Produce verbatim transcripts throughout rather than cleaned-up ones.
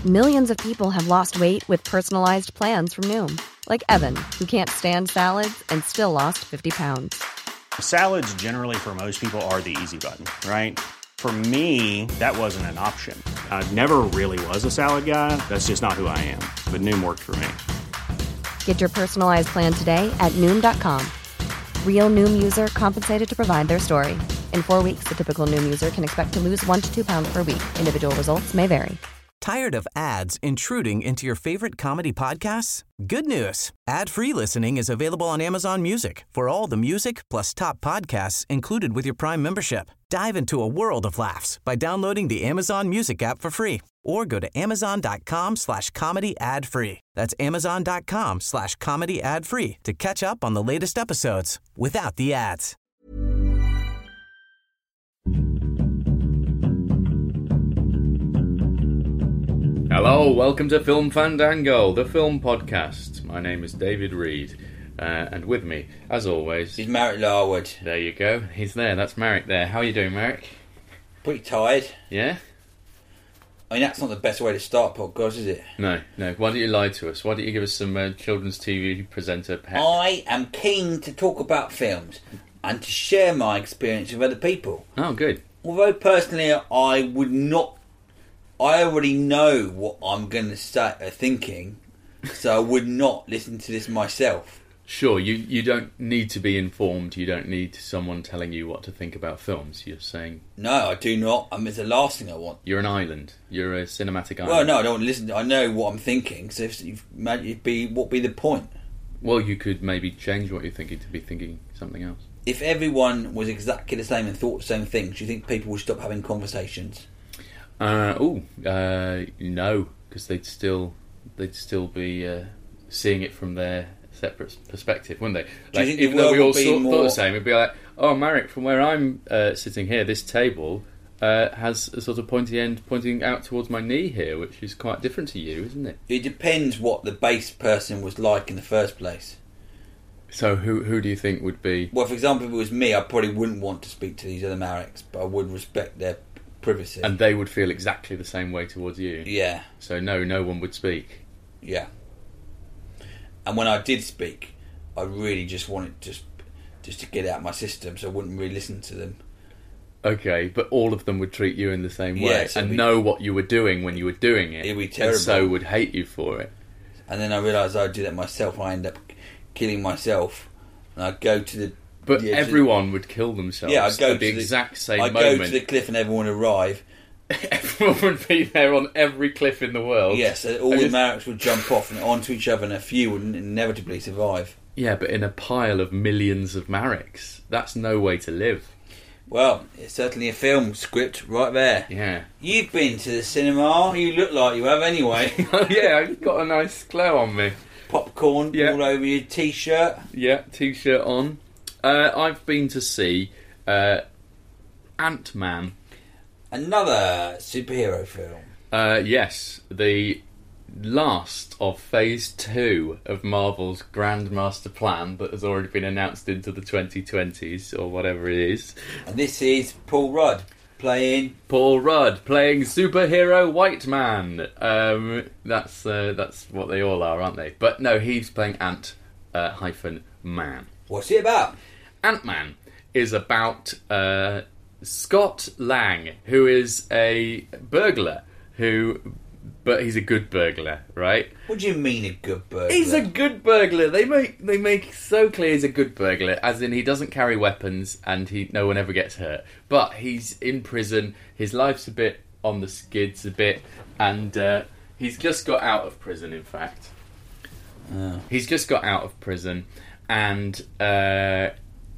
Millions of people have lost weight with personalized plans from Noom. Like Evan, who can't stand salads and still lost fifty pounds. Salads generally for most people are the easy button, right? For me, that wasn't an option. I never really was a salad guy. That's just not who I am. But Noom worked for me. Get your personalized plan today at Noom dot com. Real Noom user compensated to provide their story. In four weeks, the typical Noom user can expect to lose one to two pounds per week. Individual results may vary. Tired of ads intruding into your favorite comedy podcasts? Good news. Ad-free listening is available on Amazon Music for all the music plus top podcasts included with your Prime membership. Dive into a world of laughs by downloading the Amazon Music app for free or go to amazon.com slash comedy ad free. That's amazon.com slash comedy ad free to catch up on the latest episodes without the ads. Hello, welcome to Film Fandango, the film podcast. My name is David Reed, uh, and with me, as always... He's Marek Larwood. There you go, he's there, that's Marek there. How are you doing, Marek? Pretty tired. Yeah? I mean, that's not the best way to start a podcast, is it? No, no. Why don't you lie to us? Why don't you give us some uh, children's T V presenter pep? I am keen to talk about films and to share my experience with other people. Oh, good. Although, personally, I would not... I already know what I'm going to start thinking, so I would not listen to this myself. Sure, you, you don't need to be informed. You don't need someone telling you what to think about films. You're saying... No, I do not. I mean, it's the last thing I want. You're an island. You're a cinematic island. Well, no, I don't want to listen. I know what I'm thinking, so if you've, it'd be, what would be the point? Well, you could maybe change what you're thinking to be thinking something else. If everyone was exactly the same and thought the same things, do you think people would stop having conversations? Uh, oh, uh, no, because they'd still they'd still be uh, seeing it from their separate perspective, wouldn't they? Like, think even the though we all world would be sort, more- thought the same, it'd be like, oh, Marek, from where I'm uh, sitting here, this table uh, has a sort of pointy end pointing out towards my knee here, which is quite different to you, isn't it? It depends what the base person was like in the first place. So who who do you think would be... Well, for example, if it was me, I probably wouldn't want to speak to these other Mareks, but I would respect their privacy. And they would feel exactly the same way towards you? Yeah. So no, no one would speak? Yeah. And when I did speak, I really just wanted just just to get out of my system, so I wouldn't really listen to them. Okay, but all of them would treat you in the same way, Yeah, so and we- know what you were doing when you were doing it. It'd be terrible. And so would hate you for it. And then I realised I'd do that myself, and I end up killing myself. And I'd go to the... But yeah, to- everyone would kill themselves Yeah, I'd go at the to the exact same I'd moment. go to the cliff and everyone would arrive. Everyone would be there on every cliff in the world. Yes, all And the just- Mareks would jump off and onto each other, and a few would inevitably survive. Yeah, but in a pile of millions of Mareks. That's no way to live. Well, it's certainly a film script right there. Yeah. You've been to the cinema. You look like you have anyway. Oh yeah, I've got a nice glow on me. Popcorn Yeah. all over your t-shirt. Yeah, t-shirt on. Uh, I've been to see uh, Ant-Man. Another superhero film. Uh, yes, the last of Phase two of Marvel's Grand Master Plan that has already been announced into the twenty twenties, or whatever it is. And this is Paul Rudd playing... Paul Rudd playing superhero White Man. Um, that's uh, that's what they all are, aren't they? But no, he's playing Ant uh, hyphen Man. What's it about? Ant-Man is about uh, Scott Lang, who is a burglar who... But he's a good burglar, right? What do you mean a good burglar? He's a good burglar. They make they make so clear he's a good burglar, as in he doesn't carry weapons and he no one ever gets hurt. But he's in prison. His life's a bit on the skids a bit, and uh, he's just got out of prison. In fact, Oh. he's just got out of prison, and uh,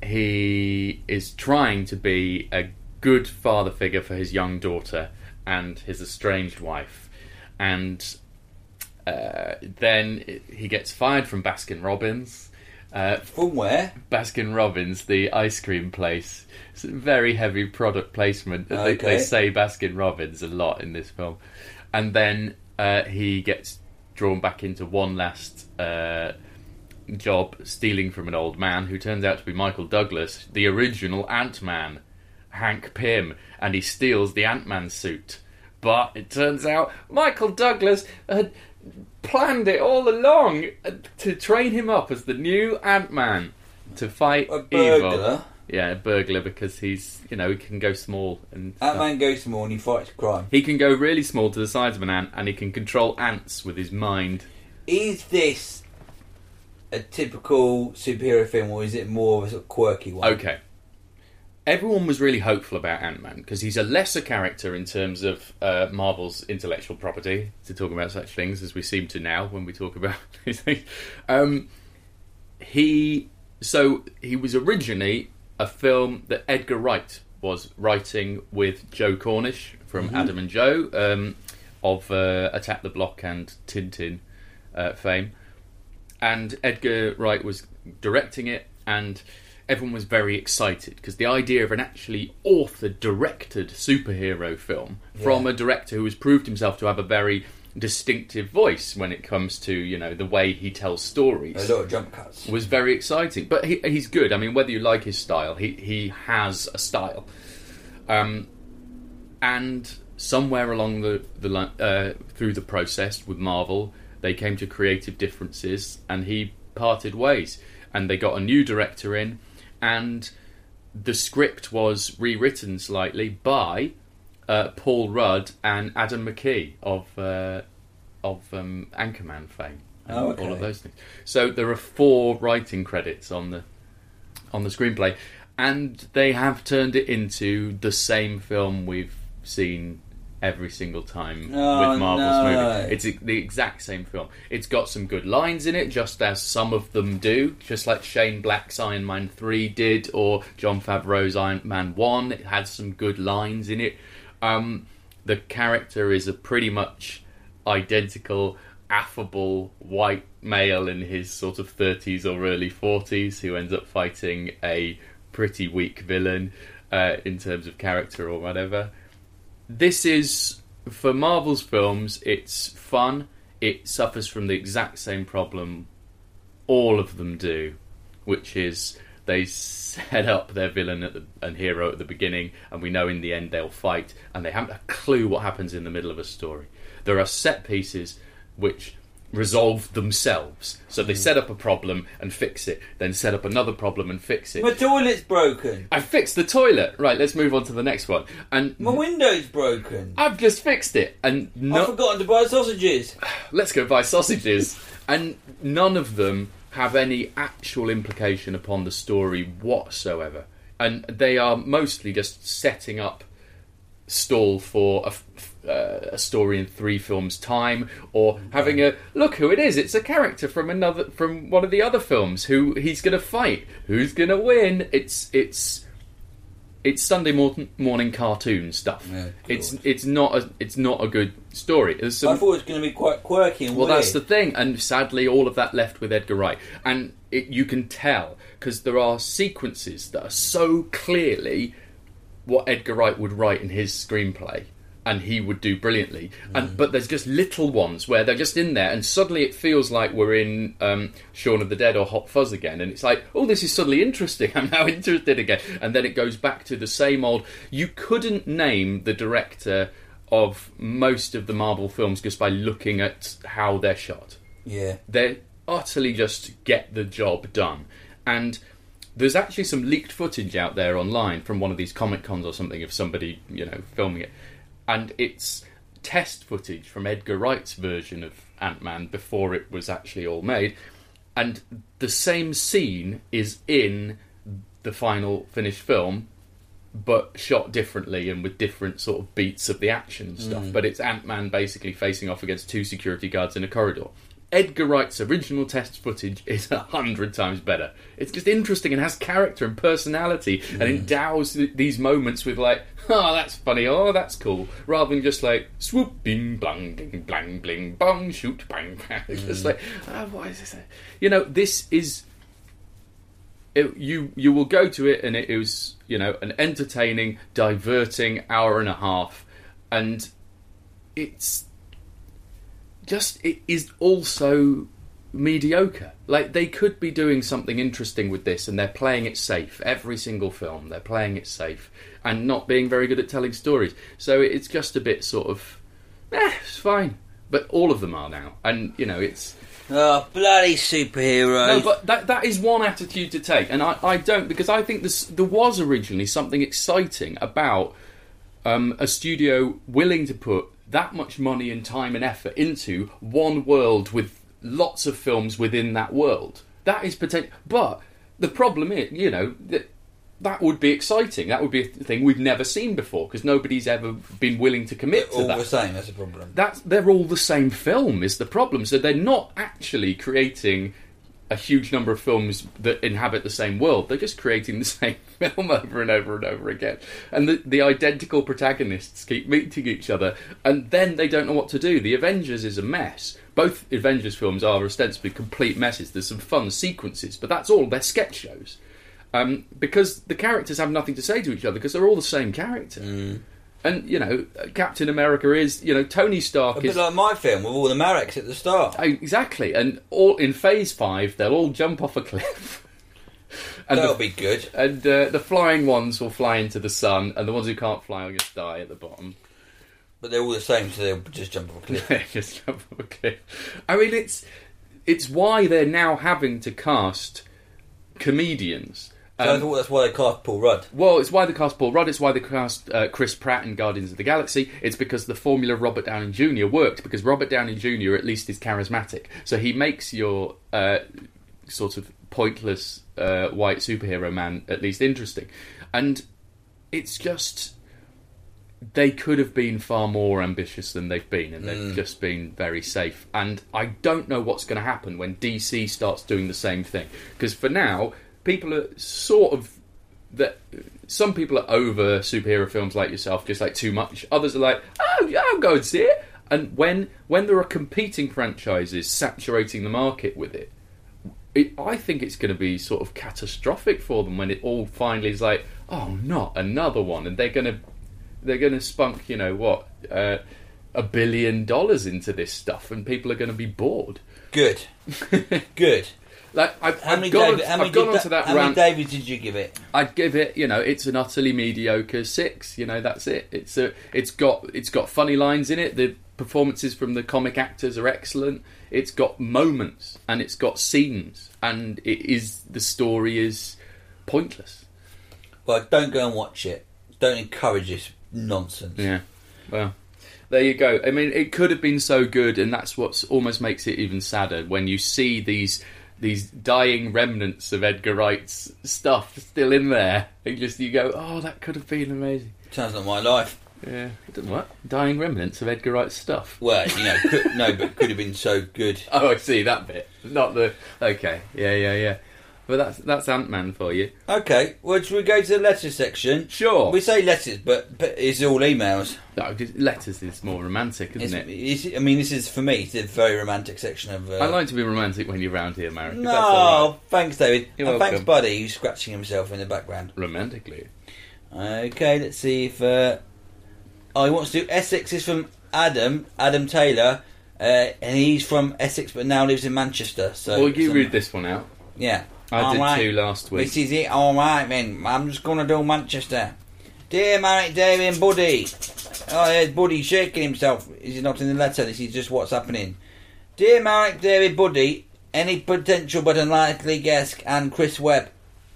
he is trying to be a good father figure for his young daughter and his estranged wife. And uh, then he gets fired from Baskin Robbins. Uh, From where? Baskin Robbins, the ice cream place. It's a very heavy product placement. They, Okay. they say Baskin Robbins a lot in this film. And then uh, he gets drawn back into one last uh, job, stealing from an old man who turns out to be Michael Douglas, the original Ant-Man, Hank Pym. And he steals the Ant-Man suit But it turns out Michael Douglas had planned it all along to train him up as the new Ant-Man to fight A burglar. evil. Yeah, a burglar, because he's, you know, he can go small and stuff. Ant-Man goes small and he fights crime. He can go really small to the size of an ant, and he can control ants with his mind. Is this a typical superhero film, or is it more of a sort of quirky one? Okay. Everyone was really hopeful about Ant-Man, because he's a lesser character in terms of uh, Marvel's intellectual property, to talk about such things as we seem to now when we talk about these things. Um, he, so, he was originally a film that Edgar Wright was writing with Joe Cornish from mm-hmm. Adam and Joe, um, of uh, Attack the Block and Tintin uh, fame. And Edgar Wright was directing it, and everyone was very excited, because the idea of an actually authored, directed superhero film yeah. from a director who has proved himself to have a very distinctive voice when it comes to, you know, the way he tells stories. A lot of jump cuts. Was very exciting. But he, he's good. I mean, whether you like his style, he, he has a style. Um, and somewhere along the, the uh, through the process with Marvel, they came to creative differences, and he parted ways. And they got a new director in, and the script was rewritten slightly by uh, Paul Rudd and Adam McKee of uh, of um, Anchorman fame, and oh, okay. all of those things. So there are four writing credits on the on the screenplay, and they have turned it into the same film we've seen every single time oh, with Marvel's no. movie. It's the exact same film. It's got some good lines in it, just as some of them do, just like Shane Black's Iron Man three did, or Jon Favreau's Iron Man one. It had some good lines in it. Um, the character is a pretty much identical, affable white male in his sort of thirties or early forties who ends up fighting a pretty weak villain uh, in terms of character or whatever. This is, for Marvel's films, it's fun. It suffers from the exact same problem all of them do, which is they set up their villain at the, and hero at the beginning, and we know in the end they'll fight, and they haven't a clue what happens in the middle of a story. There are set pieces which resolve themselves. So they set up a problem and fix it, then set up another problem and fix it. My toilet's broken. I fixed the toilet. Right, let's move on to the next one. And my window's broken. I've just fixed it. And no- I've forgotten to buy sausages. Let's go buy sausages. And none of them have any actual implication upon the story whatsoever. And they are mostly just setting up stall for a, uh, a story in three films' time, or having a look who it is. It's a character from another from one of the other films who he's going to fight. Who's going to win? It's it's it's Sunday morning, morning cartoon stuff. Yeah, it's it's not a it's not a good story. Some, I thought it was going to be quite quirky and well, weird. That's the thing, and sadly, all of that left with Edgar Wright, and it, you can tell because there are sequences that are so clearly what Edgar Wright would write in his screenplay, and he would do brilliantly. Mm. And but there's just little ones where they're just in there, and suddenly it feels like we're in um, Shaun of the Dead or Hot Fuzz again, and it's like, oh, this is suddenly interesting. I'm now interested again, and then it goes back to the same old. You couldn't name the director of most of the Marvel films just by looking at how they're shot. Yeah, they utterly just get the job done, and. There's actually some leaked footage out there online from one of these Comic Cons or something of somebody, you know, filming it. And it's test footage from Edgar Wright's version of Ant-Man before it was actually all made. And the same scene is in the final finished film, but shot differently and with different sort of beats of the action and stuff. Mm. But it's Ant-Man basically facing off against two security guards in a corridor. Edgar Wright's original test footage is a hundred times better. It's just interesting and has character and personality mm. and endows th- these moments with like, oh, that's funny, oh, that's cool, rather than just like, swoop, bing, blang, ding, blang, bling, bong, shoot, bang, bang. It's mm. just like, oh, what is this? You know, this is... It, you you will go to it and it, it was, you know, an entertaining, diverting hour and a half, and it's... Just, it is also mediocre. Like, they could be doing something interesting with this, and they're playing it safe. Every single film, they're playing it safe and not being very good at telling stories. So it's just a bit sort of, eh, it's fine. But all of them are now, and you know, it's. Oh, bloody superhero! No, but that that is one attitude to take, and I, I don't, because I think this there was originally something exciting about um, a studio willing to put that much money and time and effort into one world with lots of films within that world. That is potential, but the problem is, you know, that that would be exciting. That would be a thing we've never seen before, because nobody's ever been willing to commit They're to that. all the same. That's a problem. That's, they're all the same film is the problem. So they're not actually creating a huge number of films that inhabit the same world. They're just creating the same film over and over and over again. And the, the identical protagonists keep meeting each other, and then they don't know what to do. The Avengers is a mess. Both Avengers films are ostensibly complete messes. There's some fun sequences, but that's all. They're sketch shows. Um, because the characters have nothing to say to each other, because they're all the same character. Mm. And, you know, Captain America is, you know, Tony Stark a is... bit like my film, with all the Mareks at the start. Exactly. And all in Phase five, they'll all jump off a cliff. and That'll the, be good. And uh, the flying ones will fly into the sun, and the ones who can't fly will just die at the bottom. But they're all the same, so they'll just jump off a cliff. just jump off a cliff. I mean, it's, it's why they're now having to cast comedians... So Um, I thought that's why they cast Paul Rudd. Well, it's why they cast Paul Rudd. It's why they cast uh, Chris Pratt in Guardians of the Galaxy. It's because the formula of Robert Downey Junior worked, because Robert Downey Junior at least is charismatic. So he makes your uh, sort of pointless uh, white superhero man at least interesting. And it's just... They could have been far more ambitious than they've been, and they've mm. just been very safe. And I don't know what's going to happen when D C starts doing the same thing. Because for now... People are sort of that. Some people are over superhero films like yourself, just like too much. Others are like, oh yeah, I'll go and see it. And when when there are competing franchises saturating the market with it, it I think it's going to be sort of catastrophic for them when it all finally is like, oh, not another one, and they're going to they're going to spunk, you know what, uh, a billion dollars into this stuff, and people are going to be bored. Good, good. Like I've, how I've many gone, David, how many I've gone did, onto that how rant. many Davids did you give it? I'd give it, you know, it's an utterly mediocre six. You know, that's it. It's a, it's got, it's got funny lines in it. The performances from the comic actors are excellent. It's got moments and it's got scenes, and it is the story is pointless. Well, don't go and watch it. Don't encourage this nonsense. Yeah. Well, there you go. I mean, it could have been so good, and that's what almost makes it even sadder when you see these. These dying remnants of Edgar Wright's stuff still in there. And just you go, oh, that could have been amazing. Sounds like my life. Yeah. What? Dying remnants of Edgar Wright's stuff. Well, you know, could, no, but could have been so good. Oh, I see that bit. Not the. Okay. Yeah, yeah, yeah. But that's that's Ant-Man for you. Okay. Well, should we go to the letters section? Sure. We say letters, but, but it's all emails. No, letters is more romantic, isn't it's, it? It's, I mean, this is for me. It's a very romantic section of. Uh, I like to be romantic when you're round here, Marek. No, right. thanks, David. You're and welcome. thanks, Buddy, who's scratching himself in the background. Romantically. Okay, let's see if. Uh, oh, he wants to do Essex is from Adam, Adam Taylor, uh, and he's from Essex but now lives in Manchester. So, well, you some, read this one out. Yeah. I all did right. two last week. This is it, alright then. I'm just going to do Manchester. Dear Marek, David and Buddy. Oh, there's Buddy shaking himself. Is he not in the letter? This is just what's happening. Dear Marek, David, Buddy, any potential but unlikely guest, and Chris Webb.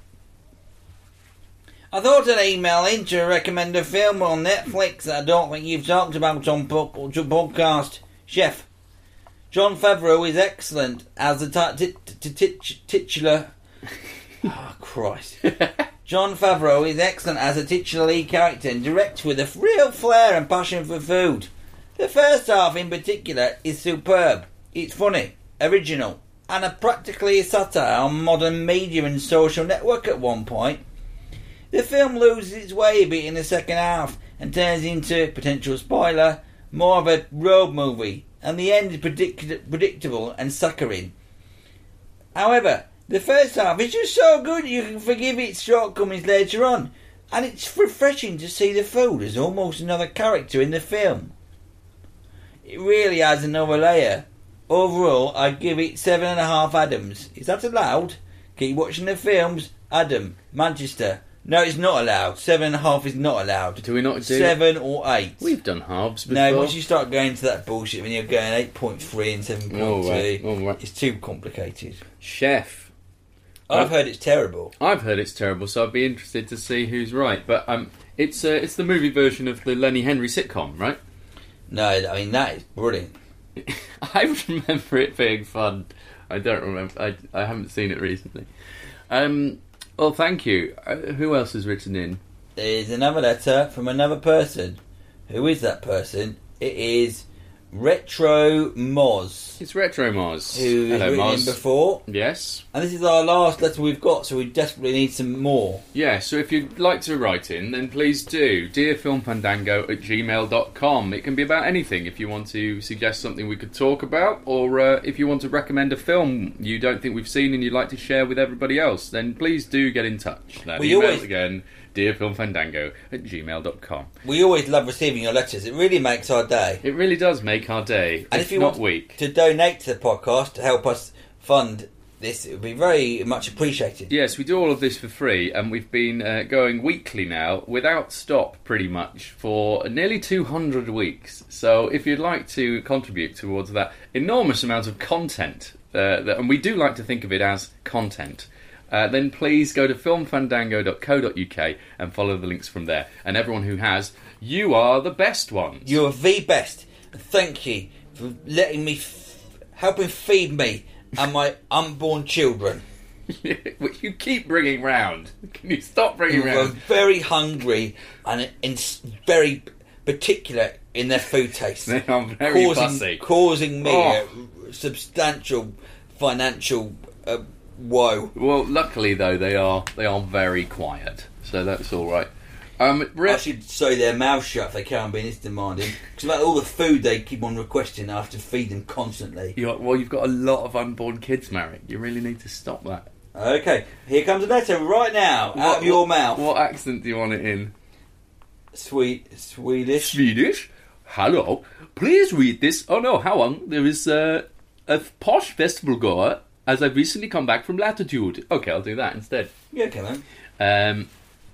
I thought I'd email in to recommend a film on Netflix that I don't think you've talked about on podcast. Chef. Jon Favreau is excellent as the titular... Oh, Christ. Jon Favreau is excellent as a titular lead character and directs with a real flair and passion for food. The first half in particular is superb. It's funny, original, and a practically a satire on modern media and social network at one point. The film loses its way a bit in the second half and turns into, potential spoiler, more of a road movie, and the end is predict- predictable and saccharine. However, the first half is just so good you can forgive its shortcomings later on, and it's refreshing to see the food as almost another character in the film. It really adds another layer Overall, I'd give it seven and a half Adams. Is that allowed? Keep watching the films. Adam, Manchester. No, it's not allowed. Seven and a half is not allowed. Do we not do seven or eight? We've done halves before. No, once you start going to that bullshit, when you're going eight point three and seven point two, All right, all right. It's too complicated. Chef. I've Uh, heard it's terrible. I've heard it's terrible, so I'd be interested to see who's right. But um, it's uh, it's the movie version of the Lenny Henry sitcom, right? No, I mean, that is brilliant. I remember it being fun. I don't remember. I I haven't seen it recently. Um. Well, thank you. Uh, who else has written in? There's another letter from another person. Who is that person? It is Retro Moz, It's Retro Moz. who has Hello, written Moz. in before. Yes. And this is our last letter we've got, so we desperately need some more. Yeah, so if you'd like to write in, then please do. dearfilmfandango at gmail dot com. It can be about anything. If you want to suggest something we could talk about, or uh, if you want to recommend a film you don't think we've seen and you'd like to share with everybody else, then please do get in touch. That We email always- again, dearfilmfandango at gmail dot com. We always love receiving your letters. It really makes our day. It really does make our day, And if, if you not want week. to donate to the podcast to help us fund this, it would be very much appreciated. Yes, we do all of this for free, and we've been uh, going weekly now, without stop, pretty much, for nearly two hundred weeks. So if you'd like to contribute towards that enormous amount of content, uh, that, and we do like to think of it as content, uh, then please go to filmfandango dot co dot uk and follow the links from there. And everyone who has, you are the best ones. You're the best. Thank you for letting me, f- helping feed me and my unborn children. Which you keep bringing round. Can you stop bringing Who are round? very hungry and in, very particular in their food taste. They are very causing, fussy. causing me Oh. a substantial financial uh, woe. Well, luckily though, they are they are very quiet, so that's all right. Um, Re- I should sew their mouths shut if they can't be this demanding. Because about all the food they keep on requesting, I have to feed them constantly. you well, you've got a lot of unborn kids, Marek. You really need to stop that. Okay, here comes a letter right now, out of your mouth. What accent do you want it in? Sweet, Swedish. Swedish. Hello. Please read this. Oh no, how on? There is uh, a posh festival goer. As I've recently come back from Latitude. Okay, I'll do that instead. Yeah, okay then. Um.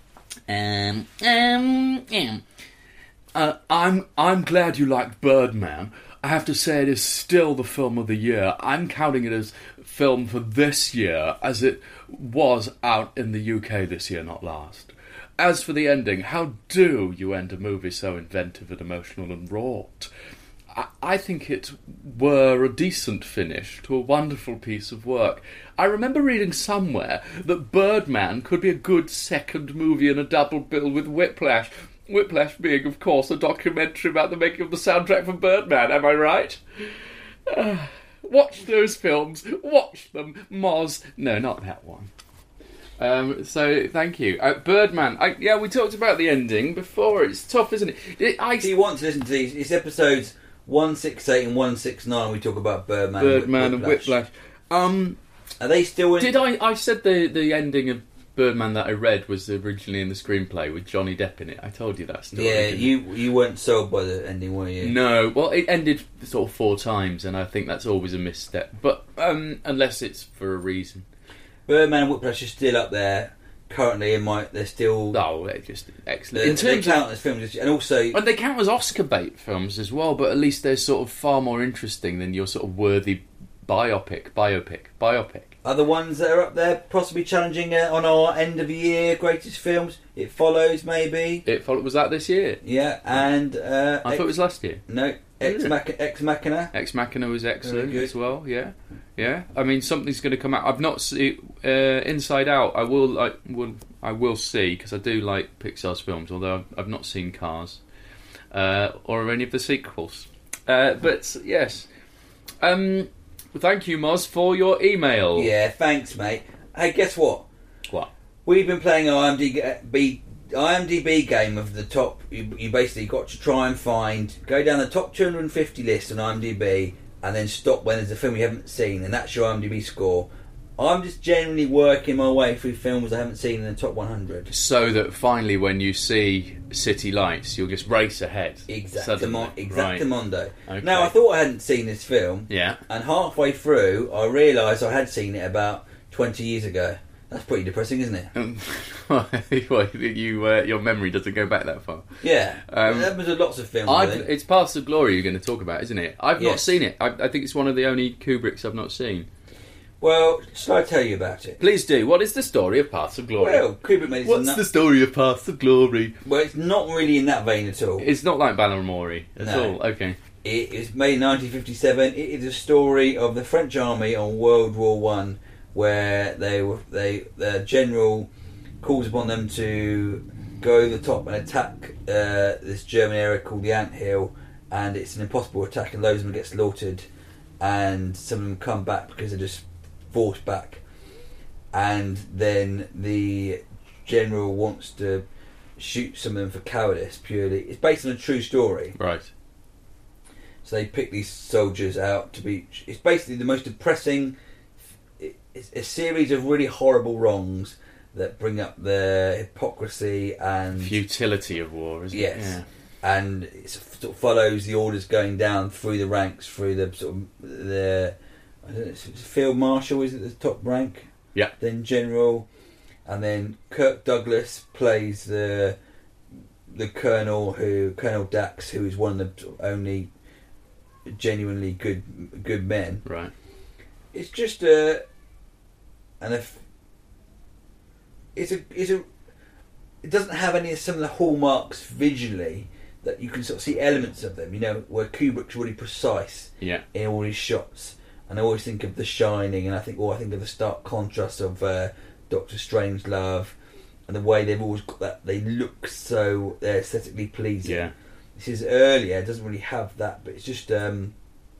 Um, um, um. Uh, I'm I'm glad you liked Birdman. I have to say it is still the film of the year. I'm counting it as film for this year, as it was out in the U K this year, not last. As for the ending, how do you end a movie so inventive and emotional and wrought? I, I think it were a decent finish to a wonderful piece of work. I remember reading somewhere that Birdman could be a good second movie in a double bill with Whiplash. Whiplash being, of course, a documentary about the making of the soundtrack for Birdman, am I right? Uh, watch those films. Watch them, Moz. No, not that one. Um, so, thank you. Uh, Birdman. I, yeah, we talked about the ending before. It's tough, isn't it? it I, If you want to listen to these, it's episodes one sixty-eight and one sixty-nine. We talk about Birdman, Birdman and and Whiplash. Um, Are they still in? did I? I said the the ending of Birdman that I read was originally in the screenplay with Johnny Depp in it. I told you that story. Yeah, didn't you you weren't sold by the ending, were you? I? No, well, it ended sort of four times, and I think that's always a misstep. But um, unless it's for a reason. Birdman and Whiplash are still up there currently. In my, they're still. Oh, they're just excellent. They, in they terms count of, as films, and also and they count as Oscar bait films as well. But at least they're sort of far more interesting than your sort of worthy biopic, biopic, biopic. other ones that are up there, possibly challenging uh, on our end of the year greatest films. It Follows, maybe. It followed, was that this year? Yeah, and uh, I thought it was last year. no Ex, it? Mach- Ex Machina. Ex Machina was excellent good. as well. Yeah, yeah. I mean, something's going to come out. I've not seen uh, Inside Out. I will. I will. I will see because I do like Pixar's films. Although I've, I've not seen Cars uh, or any of the sequels. Uh, but yes. Um. Thank you, Moz, for your email. Yeah, thanks, mate. Hey, guess what? What? We've been playing our I M D B, I M D B game of the top. You, you basically got to try and find, go down the top two hundred fifty list on I M D B, and then stop when there's a film you haven't seen, and that's your I M D B score. I'm just generally working my way through films I haven't seen in the top one hundred. So that finally, when you see City Lights, you'll just race ahead. Exactamo- Exactamundo. Right. Okay. Now, I thought I hadn't seen this film. Yeah. And halfway through, I realised I had seen it about twenty years ago. That's pretty depressing, isn't it? Um, well, you, uh, your memory doesn't go back that far. Yeah. Um, there was lots of films. I've, I think. it's Paths of Glory you're going to talk about, isn't it? I've not Yes. seen it. I, I think it's one of the only Kubricks I've not seen. Well, shall I tell you about it? Please do. What is the story of Paths of Glory? Well, Kubrick made it. What's the story of Paths of Glory? Well, it's not really in that vein at all. It's not like Balaramori at No. all. Okay. It was made in nineteen fifty-seven. It is a story of the French army on World War One, where they were they the general calls upon them to go over the top and attack uh, this German area called the Ant Hill, and it's an impossible attack, and loads of them get slaughtered, and some of them come back because they're just forced back, and then the general wants to shoot some of them for cowardice. Purely, it's based on a true story. Right. So they pick these soldiers out to be. It's basically the most depressing. It's a series of really horrible wrongs that bring up the hypocrisy and Futility of war, isn't yes, it? Yeah. and it sort of follows the orders going down through the ranks, through the sort of the I don't know, field marshal is at the top rank. Yeah. Then general, and then Kirk Douglas plays the the colonel who Colonel Dax, who is one of the sort of only genuinely good good men. Right. It's just a and if it's a it's a it doesn't have any of some of the hallmarks visually that you can sort of see elements of them. You know, where Kubrick's really precise Yeah. in all his shots. And I always think of The Shining, and I think, oh, I think of the stark contrast of uh, Doctor Strangelove, and the way they've always got that. They look so they're aesthetically pleasing. Yeah. This is earlier; it doesn't really have that, but it's just um,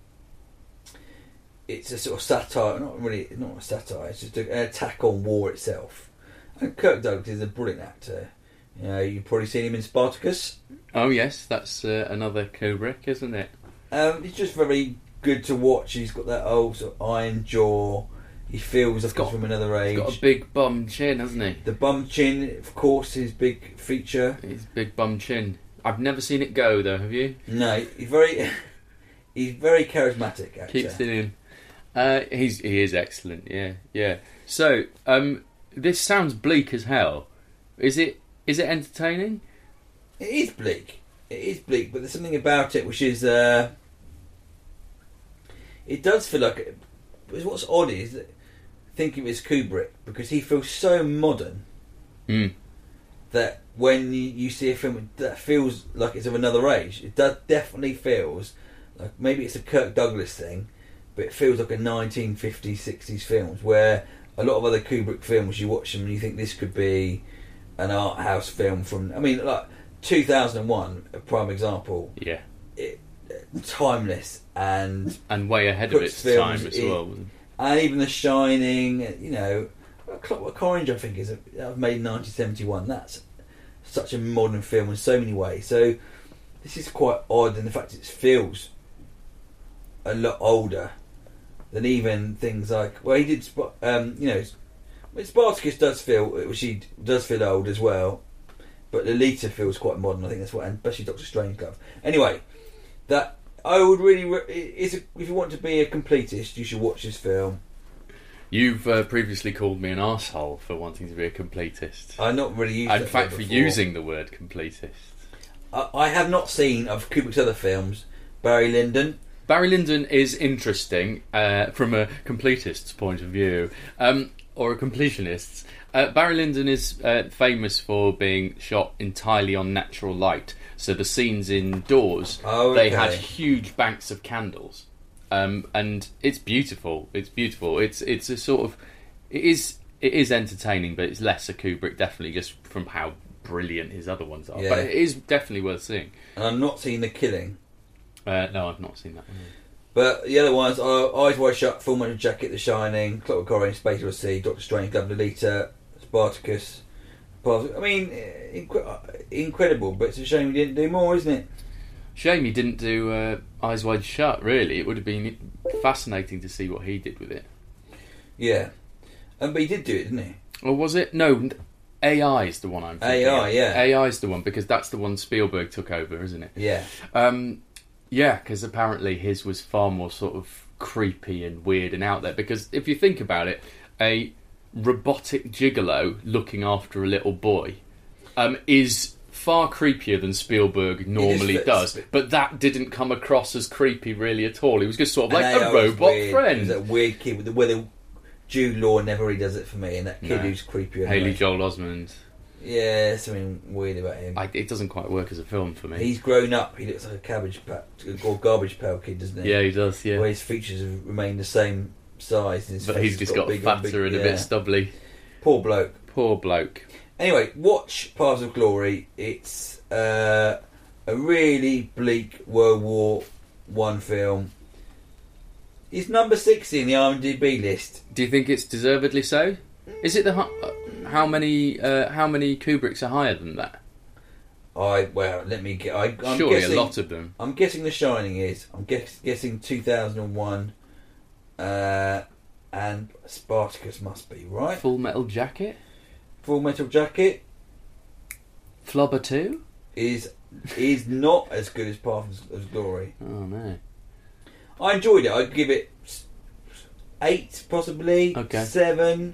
it's a sort of satire. Not really, not a satire. It's just a, an attack on war itself. And Kirk Douglas is a brilliant actor. You know, you've probably seen him in Spartacus. Oh yes, that's uh, another Kubrick, isn't it? Um, he's just very good to watch. He's got that old sort of iron jaw. He feels like he's from another age. He's got a big bum chin, hasn't he? The bum chin, of course, his big feature. His big bum chin. I've never seen it go though. Have you? No, he's very, he's very charismatic. Actor. Keeps it in. Uh, he's he is excellent. Yeah, yeah. So um, this sounds bleak as hell. Is it? Is it entertaining? It is bleak. It is bleak, but there's something about it which is. Uh, it does feel like. It, what's odd is that think of it as Kubrick because he feels so modern Mm. that when you, you see a film that feels like it's of another age, it does definitely feels like maybe it's a Kirk Douglas thing, but it feels like a nineteen fifties, sixties films where a lot of other Kubrick films you watch them and you think this could be an art house film from. I mean, like two thousand one, a prime example. Yeah. It, timeless and And way ahead of puts its films time as in- well. and even The Shining, you know, Clockwork Orange, I think, is a, that was made in nineteen seventy-one. That's such a modern film in so many ways. So this is quite odd in the fact it feels a lot older than even things like. Well, he did, Sp- um, you know, Spartacus does feel, which he does feel old as well, but Lolita feels quite modern. I think that's what, and especially Doctor Strangelove. Anyway, that. I would really. Re- it's a, if you want to be a completist, you should watch this film. You've uh, previously called me an arsehole for wanting to be a completist. I'm not really used. In that fact, word for before. using the word completist. I, I have not seen of Kubrick's other films. Barry Lyndon. Barry Lyndon is interesting uh, from a completist's point of view, um, or a completionist's. Uh, Barry Lyndon is uh, famous for being shot entirely on natural light. So the scenes indoors, Oh, they okay. had huge banks of candles, um, and it's beautiful. It's beautiful. It's it's a sort of it is it is entertaining, but it's less a Kubrick, definitely, just from how brilliant his other ones are. Yeah. But it is definitely worth seeing. And I've not seen The Killing. Uh, no, I've not seen that one. But the other ones are Eyes Wide Shut, Full Metal Jacket, The Shining, Clockwork Orange, Space Odyssey, Doctor Strange, Lolita, Spartacus. I mean, inc- incredible, but it's a shame we didn't do more, isn't it? Shame he didn't do uh, Eyes Wide Shut, really. It would have been fascinating to see what he did with it. Yeah. Um, but he did do it, didn't he? Or was it? No, A I is the one I'm thinking A I, of. yeah. A I is the one, because that's the one Spielberg took over, isn't it? Yeah. Um, yeah, because apparently his was far more sort of creepy and weird and out there. Because if you think about it, a robotic gigolo looking after a little boy um, is far creepier than Spielberg normally does. But that didn't come across as creepy really at all. He was just sort of like And a A I was robot weird. friend. It was that weird kid with the, where the Jude Law never really does it for me, and that kid No. who's creepier. Haley anyway. Joel Osment. Yeah, there's something weird about him. I, it doesn't quite work as a film for me. He's grown up. He looks like a cabbage patch or garbage pail kid, doesn't he? Yeah, he does, yeah. Where his features have remained the same size. And his But face he's has just got, bigger fatter bigger, and a yeah. bit stubbly. Poor bloke. Poor bloke. Anyway, watch Paths of Glory. It's uh, a really bleak World War One film. It's number sixty in the I M D B list. Do you think it's deservedly so? Is it the hu- how many uh, how many Kubricks are higher than that? I well, let me get. I, I'm Surely guessing, a lot of them. I'm guessing The Shining is. I'm guess, guessing two thousand one, uh, and Spartacus must be right. Full Metal Jacket, Full Metal Jacket Flubber two. is is not as good as Paths of Glory. Oh no. I enjoyed it. I'd give it eight, possibly Okay. seven.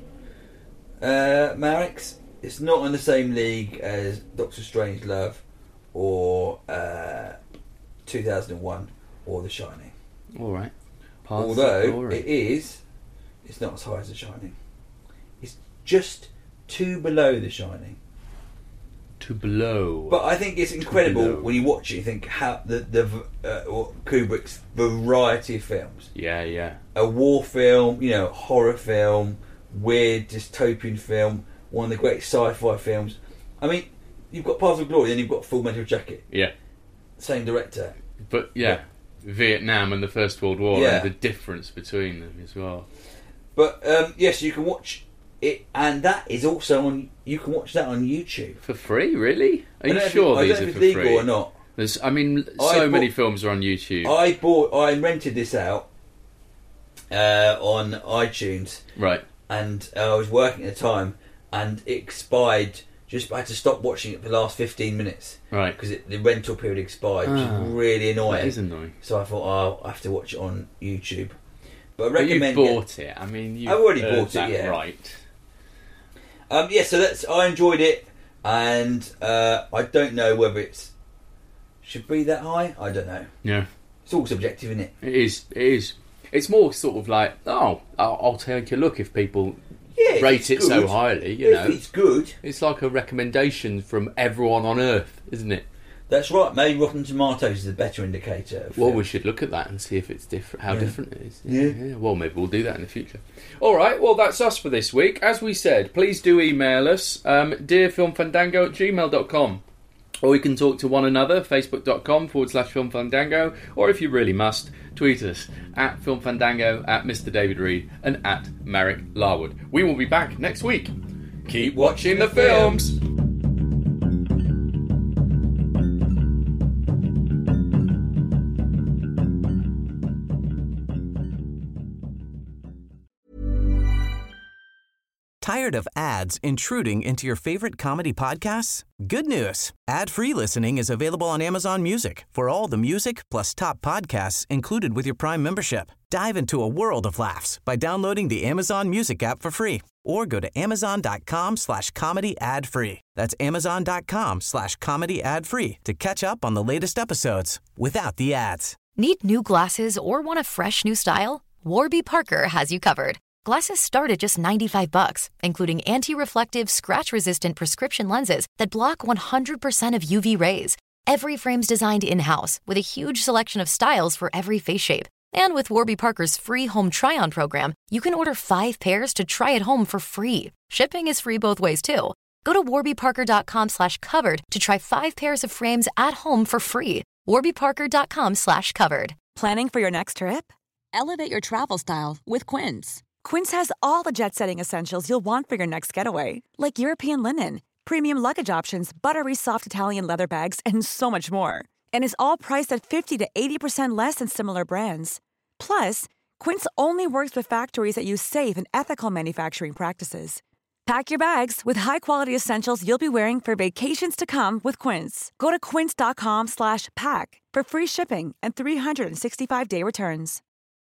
Uh, Marek's. It's not in the same league as Doctor Strangelove or uh, two thousand one or The Shining. All right. Paths of Although Glory. it is, it's not as high as The Shining. It's just two below The Shining. To blow. But I think it's incredible below. when you watch it. You think how the the uh, or Kubrick's variety of films. yeah, yeah. A war film, you know, horror film, weird dystopian film, one of the great sci-fi films. I mean, you've got Paths of Glory, then you've got Full Metal Jacket. Yeah. Same director. But yeah, Vietnam and the First World War Yeah. and the difference between them as well. But um, yes, you can watch it, and that is also on. You can watch that on YouTube. For free, really? Are I you don't know if sure it- these I don't are know if for it's legal free? or not. There's, I mean, I so many bought- films are on YouTube. I bought, I rented this out uh, on iTunes, Right. and uh, I was working at the time, and it expired. Just I had to stop watching it for the last fifteen minutes Right. because the rental period expired, which Ah, is really annoying. That is annoying. So I thought, oh, I have to watch it on YouTube. But I But you recommend bought it. I mean, you I've already earned bought it, that yeah. right. Um, yeah, so that's I enjoyed it, and uh, I don't know whether it's should be that high. I don't know. Yeah. It's all subjective, isn't it? It is. It is. It's more sort of like, oh, I'll, I'll take a look if people Yeah, if rate it's it so good. highly. You If know, it's good, it's like a recommendation from everyone on Earth, isn't it? that's right. Maybe Rotten Tomatoes is a better indicator. Of Well, film. we should look at that and see if it's different. How Yeah. different it is. Yeah. Well, maybe we'll do that in the future. All right. Well, that's us for this week. As we said, please do email us, um, dearfilmfandango at gmail dot com. Or we can talk to one another, facebook.com forward slash filmfandango. Or if you really must, tweet us at filmfandango, at Mister David Reed, and at Marek Larwood. We will be back next week. Keep watching the films. Tired of ads intruding into your favorite comedy podcasts? Good news. Ad-free listening is available on Amazon Music for all the music plus top podcasts included with your Prime membership. Dive into a world of laughs by downloading the Amazon Music app for free or go to amazon.com slash comedy ad free. That's amazon.com slash comedy ad free to catch up on the latest episodes without the ads. Need new glasses or want a fresh new style? Warby Parker has you covered. Glasses start at just ninety-five bucks, including anti-reflective, scratch-resistant prescription lenses that block one hundred percent of U V rays. Every frame's designed in-house with a huge selection of styles for every face shape. And with Warby Parker's free home try-on program, you can order five pairs to try at home for free. Shipping is free both ways, too. Go to warbyparker.com slash covered to try five pairs of frames at home for free. warbyparker.com slash covered. Planning for your next trip? Elevate your travel style with Quince. Quince has all the jet-setting essentials you'll want for your next getaway, like European linen, premium luggage options, buttery soft Italian leather bags, and so much more. And is all priced at fifty to eighty percent less than similar brands. Plus, Quince only works with factories that use safe and ethical manufacturing practices. Pack your bags with high-quality essentials you'll be wearing for vacations to come with Quince. Go to quince.com slash pack for free shipping and three sixty-five day returns.